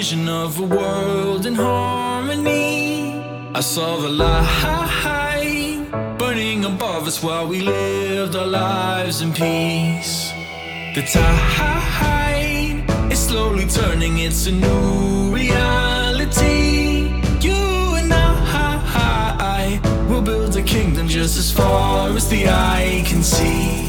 vision of a world in harmony. I saw the light burning above us while we lived our lives in peace. The tide is slowly turning, it's a new reality. You and I will build a kingdom just as far as the eye can see.